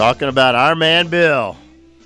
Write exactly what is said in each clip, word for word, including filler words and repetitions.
talking about our man Bill.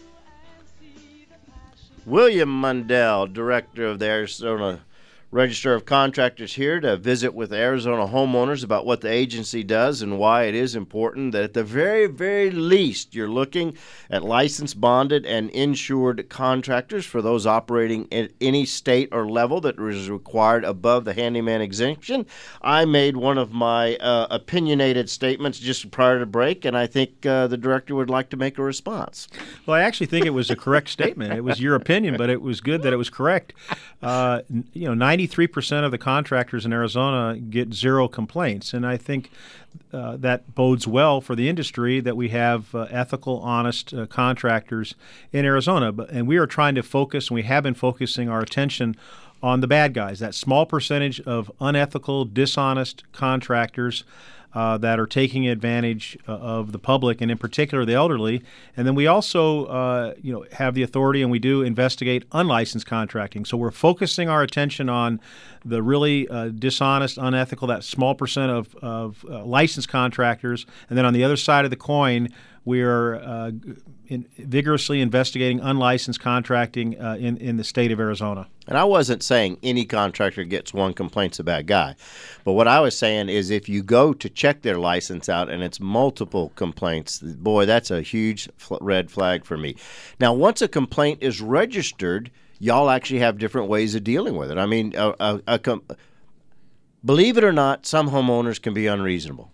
William Mundell, director of the Arizona Register of Contractors, here to visit with Arizona homeowners about what the agency does and why it is important that at the very, very least you're looking at licensed, bonded, and insured contractors for those operating at any state or level that is required above the handyman exemption. I made one of my uh, opinionated statements just prior to break, and I think uh, the director would like to make a response. Well, I actually think it was a correct statement. It was your opinion, but it was good that it was correct. Uh, you know, ninety-three percent of the contractors in Arizona get zero complaints, and I think uh, that bodes well for the industry that we have uh, ethical, honest uh, contractors in Arizona. But, and we are trying to focus, and we have been focusing our attention on the bad guys, that small percentage of unethical, dishonest contractors Uh, that are taking advantage uh, of the public, and in particular the elderly. And then we also, uh, you know, have the authority, and we do investigate unlicensed contracting. So we're focusing our attention on the really uh, dishonest, unethical, that small percent of, of uh, licensed contractors. And then on the other side of the coin, we are uh, in, vigorously investigating unlicensed contracting uh, in, in the state of Arizona. And I wasn't saying any contractor gets one complaint's a bad guy. But what I was saying is if you go to check their license out and it's multiple complaints, boy, that's a huge fl- red flag for me. Now, once a complaint is registered, y'all actually have different ways of dealing with it. I mean, a, a, a com- believe it or not, some homeowners can be unreasonable.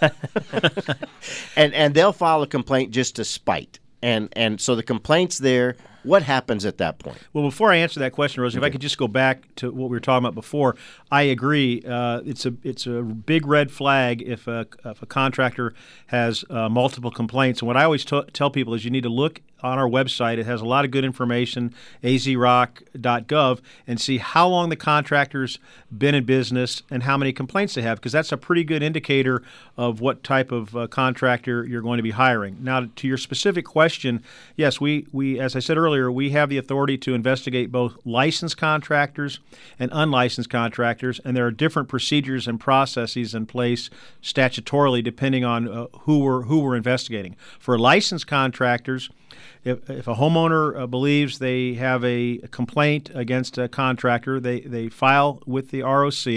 and and they'll file a complaint just to spite. And and so the complaint's there. What happens at that point? Well, before I answer that question, Rosie, okay. If I could just go back to what we were talking about before, I agree. Uh, it's a it's a big red flag if a, if a contractor has uh, multiple complaints. And what I always t- tell people is you need to look on our website. It has a lot of good information, a z rock dot gov, and see how long the contractor's been in business and how many complaints they have, because that's a pretty good indicator of what type of uh, contractor you're going to be hiring. Now, to your specific question, yes, we, we as I said earlier, we have the authority to investigate both licensed contractors and unlicensed contractors, and there are different procedures and processes in place statutorily depending on uh, who we're, who we're investigating. For licensed contractors, If, if a homeowner uh, believes they have a complaint against a contractor, they, they file with the R O C.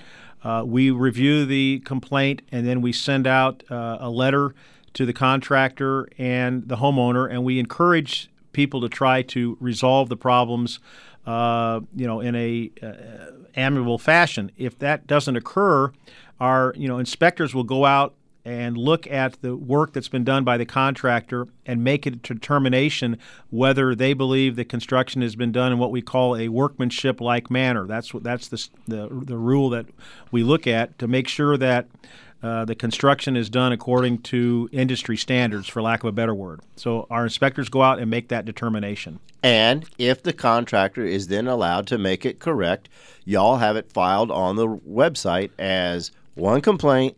Uh, we review the complaint, and then we send out uh, a letter to the contractor and the homeowner, and we encourage people to try to resolve the problems uh, you know, in a uh, amiable fashion. If that doesn't occur, our you know inspectors will go out and look at the work that's been done by the contractor and make a determination whether they believe the construction has been done in what we call a workmanship-like manner. That's what that's the the, the rule that we look at to make sure that uh, the construction is done according to industry standards, for lack of a better word. So our inspectors go out and make that determination. And if the contractor is then allowed to make it correct, y'all have it filed on the website as one complaint,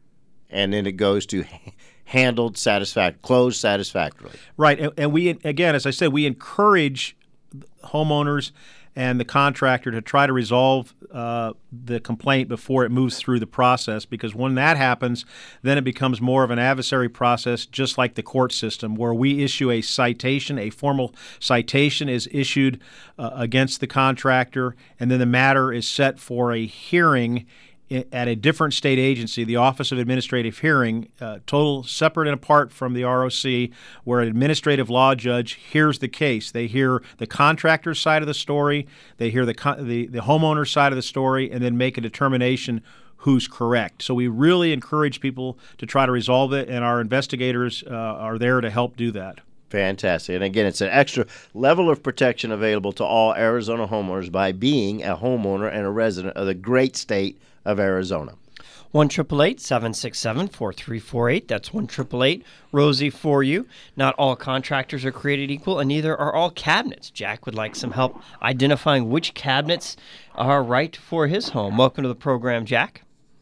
and then it goes to handled satisfact, closed satisfactorily. Right, and, and we again, as I said, we encourage homeowners and the contractor to try to resolve uh, the complaint before it moves through the process, because when that happens, then it becomes more of an adversary process, just like the court system, where we issue a citation, a formal citation is issued uh, against the contractor, and then the matter is set for a hearing at a different state agency, the Office of Administrative Hearing, uh, total separate and apart from the R O C, where an administrative law judge hears the case. They hear the contractor's side of the story, they hear the, the, the homeowner's side of the story, and then make a determination who's correct. So we really encourage people to try to resolve it, and our investigators uh, are there to help do that. Fantastic. And again, it's an extra level of protection available to all Arizona homeowners by being a homeowner and a resident of the great state of Arizona. one eight eight eight, seven six seven, four three four eight. That's one eight eight eight, Rosie for you. Not all contractors are created equal, and neither are all cabinets. Jack would like some help identifying which cabinets are right for his home. Welcome to the program, Jack.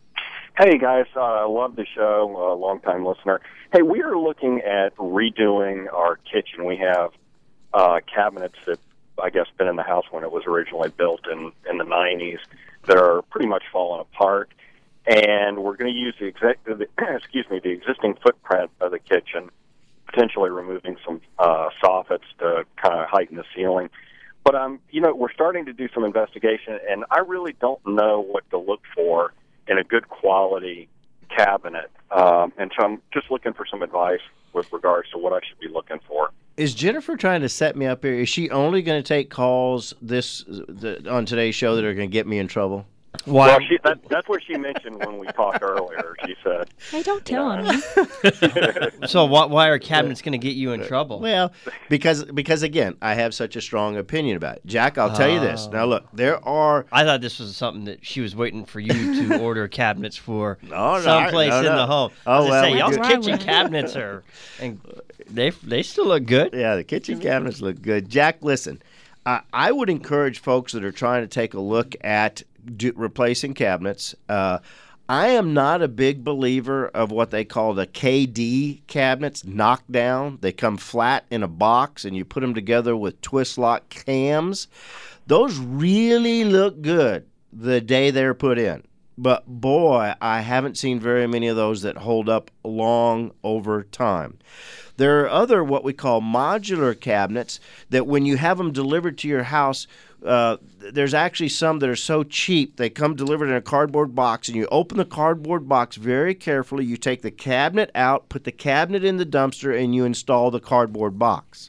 Hey, guys. I uh, love the show. A long-time listener. Hey, we are looking at redoing our kitchen. We have uh, cabinets that, I guess, been in the house when it was originally built in, in the nineties that are pretty much falling apart. And we're going to use the, exec- the excuse me the existing footprint of the kitchen potentially removing some uh, soffits to kind of heighten the ceiling. But, um, you know, we're starting to do some investigation, and I really don't know what to look for in a good quality cabinet. Um, and so I'm just looking for some advice with regards to what I should be looking for. Is Jennifer trying to set me up here? Is she only going to take calls this the, on today's show that are going to get me in trouble? Why? Well, she, that, that's what she mentioned when we talked earlier. She said, Hey, don't tell you know, him. So why, why are cabinets going to get you in trouble? Well, because because again, I have such a strong opinion about it. Jack, I'll tell you this. Now, look, there are. I thought this was something that she was waiting for you to order cabinets for No, no, someplace no, in no. the home. Oh, I was well, gonna say, we y'all's do- kitchen Right, right. cabinets are, and they they still look good. Yeah, the kitchen cabinets look good. Jack, listen, uh, I would encourage folks that are trying to take a look at do, replacing cabinets. Uh, I am not a big believer of what they call the K D cabinets, knockdown. They come flat in a box, and you put them together with twist lock cams. Those really look good the day they're put in. But, boy, I haven't seen very many of those that hold up long over time. There are other what we call modular cabinets that when you have them delivered to your house, uh, there's actually some that are so cheap they come delivered in a cardboard box, and you open the cardboard box very carefully. You take the cabinet out, put the cabinet in the dumpster, and you install the cardboard box.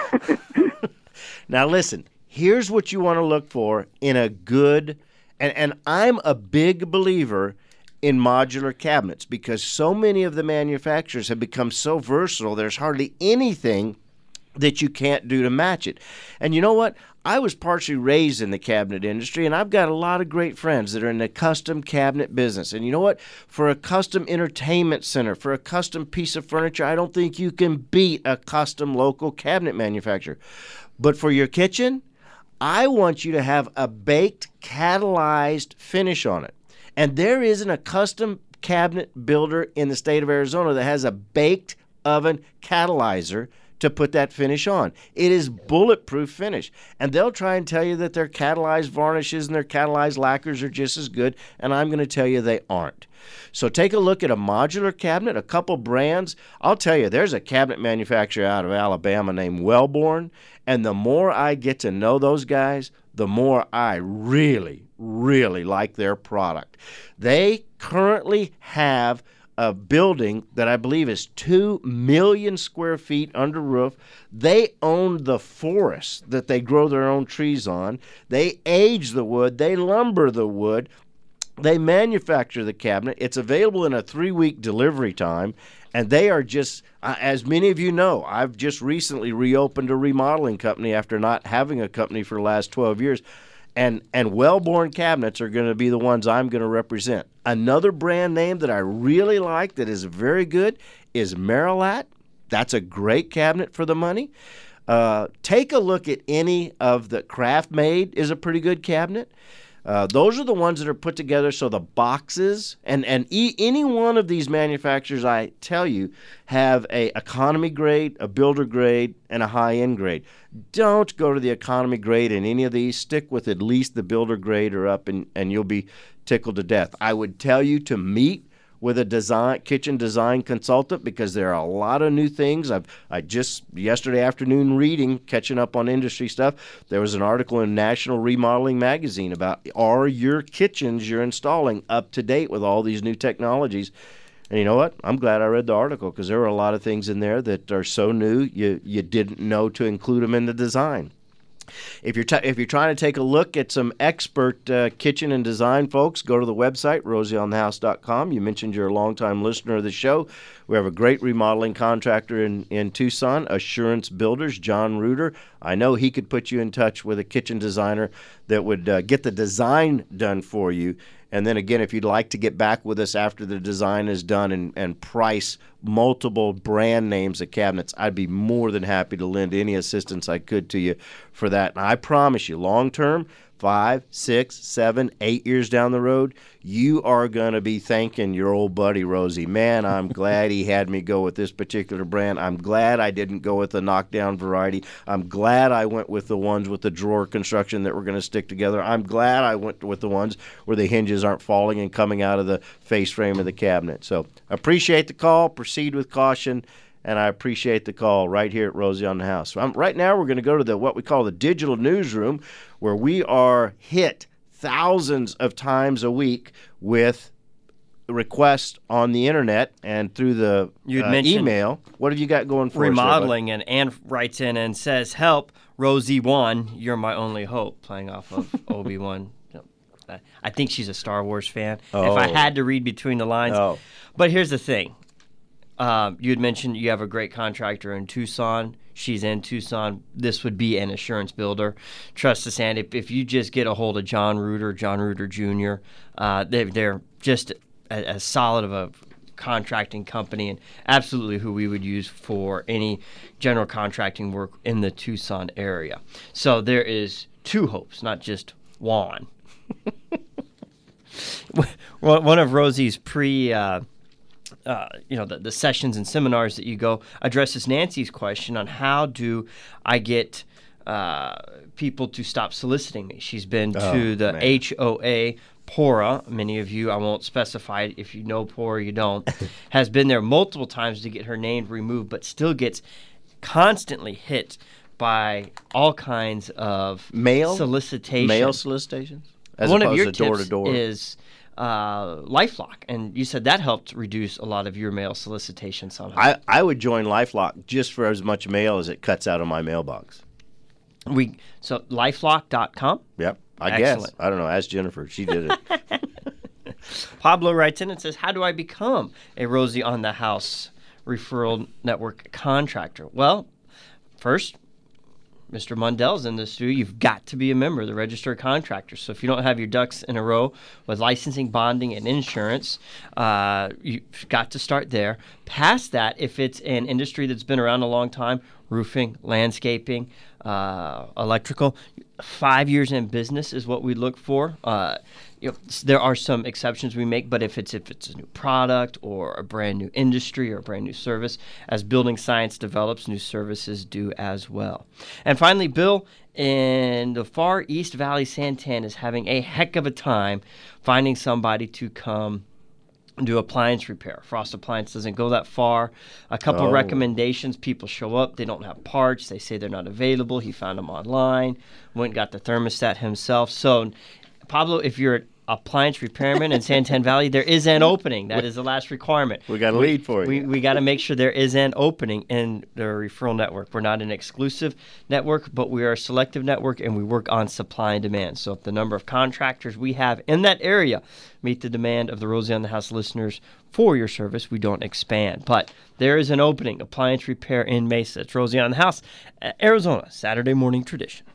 Now listen, here's what you want to look for in a good, and, and I'm a big believer in modular cabinets because so many of the manufacturers have become so versatile, there's hardly anything that you can't do to match it. And you know what? I was partially raised in the cabinet industry, and I've got a lot of great friends that are in the custom cabinet business. And you know what? For a custom entertainment center, for a custom piece of furniture, I don't think you can beat a custom local cabinet manufacturer. But for your kitchen, I want you to have a baked, catalyzed finish on it. And there isn't a custom cabinet builder in the state of Arizona that has a baked oven catalyzer to put that finish on. It is bulletproof finish. And they'll try and tell you that their catalyzed varnishes and their catalyzed lacquers are just as good, and I'm going to tell you they aren't. So take a look at a modular cabinet, a couple brands. I'll tell you, there's a cabinet manufacturer out of Alabama named Wellborn, and the more I get to know those guys, the more I really, really like their product. They currently have a building that I believe is two million square feet under roof. They own the forest that they grow their own trees on. They age the wood. They lumber the wood. They manufacture the cabinet. It's available in a three-week delivery time, and they are just, uh, as many of you know, I've just recently reopened a remodeling company after not having a company for the last twelve years. And and Wellborn cabinets are going to be the ones I'm going to represent. Another brand name that I really like that is very good is Marilat. That's a great cabinet for the money. Uh, take a look at any of the KraftMaid is a pretty good cabinet. Uh, those are the ones that are put together so the boxes, and, and e- any one of these manufacturers, I tell you, have a economy grade, a builder grade, and a high-end grade. Don't go to the economy grade in any of these. Stick with at least the builder grade or up, and, and you'll be tickled to death. I would tell you to meet with a design kitchen design consultant because there are a lot of new things. I've I just yesterday afternoon reading, catching up on industry stuff. There was an article in National Remodeling Magazine about are your kitchens you're installing up to date with all these new technologies. And you know what? I'm glad I read the article because there were a lot of things in there that are so new you you didn't know to include them in the design. If you're t- if you're trying to take a look at some expert uh, kitchen and design folks, go to the website rosie on the house dot com. You mentioned you're a longtime listener of the show. We have a great remodeling contractor in, in Tucson, Assurance Builders, John Reuter. I know he could put you in touch with a kitchen designer that would uh, get the design done for you. And then again, if you'd like to get back with us after the design is done and, and price multiple brand names of cabinets, I'd be more than happy to lend any assistance I could to you for that. And I promise you, long term, five, six, seven, eight years down the road, you are going to be thanking your old buddy Rosie. Man, I'm glad he had me go with this particular brand. I'm glad I didn't go with the knockdown variety. I'm glad I went with the ones with the drawer construction that were going to stick together. I'm glad I went with the ones where the hinges aren't falling and coming out of the face frame of the cabinet. So appreciate the call. Proceed with caution. and I appreciate the call right here at Rosie on the House. Um, right now, we're going to go to the what we call the digital newsroom, where we are hit thousands of times a week with requests on the internet and through the You'd uh, mentioned email. What have you got going for remodeling? And Ann writes in and says, "Help, Rosie One, you're my only hope." Playing off of Obi-Wan. I think she's a Star Wars fan. Oh. If I had to read between the lines. Oh. But here's the thing. Um, you had mentioned you have a great contractor in Tucson. She's in Tucson. This would be an assurance builder. Trust us, and if, if you just get a hold of John Reuter, John Reuter Junior, uh, they, they're just as solid of a contracting company and absolutely who we would use for any general contracting work in the Tucson area. So there is two hopes, not just one. One of Rosie's pre, uh, uh, you know, the, the sessions and seminars that you go addresses Nancy's question on how do I get uh, people to stop soliciting me. She's been Oh, to the man. H O A Pora. Many of you, I won't specify it. If you know Pora, you don't. Has been there multiple times to get her name removed, but still gets constantly hit by all kinds of Mail? solicitation. Mail solicitations? As One of opposed your to door tips to door. is uh, LifeLock, and you said that helped reduce a lot of your mail solicitation somehow. I, I would join LifeLock just for as much mail as it cuts out of my mailbox. we so lifelock dot com. Yep. I Excellent. guess. I don't know. Ask Jennifer. She did it. Pablo writes in and says, "How do I become a Rosie on the House referral network contractor?" Well, first, Mister Mundell's in the studio. You've got to be a member of the registered contractors. So if you don't have your ducks in a row with licensing, bonding, and insurance, uh, you've got to start there. Past that, if it's an industry that's been around a long time, roofing, landscaping, uh, electrical, five years in business is what we look for. Uh, you know, s- there are some exceptions we make, but if it's if it's a new product or a brand new industry or a brand new service, as building science develops, new services do as well. And finally, Bill in the far East Valley, Santan is having a heck of a time finding somebody to come do appliance repair. Frost Appliance doesn't go that far. A couple Oh. recommendations. People show up. They don't have parts. They say they're not available. He found them online. Went and got the thermostat himself. So, Pablo, if you're an appliance repairman in Santan Valley, there is an opening. That is the last requirement. We got a lead for you. We, we got to make sure there is an opening in the referral network. We're not an exclusive network, but we are a selective network, and we work on supply and demand. So if the number of contractors we have in that area meet the demand of the Rosie on the House listeners for your service, we don't expand. But there is an opening, appliance repair in Mesa. It's Rosie on the House, Arizona, Saturday morning tradition.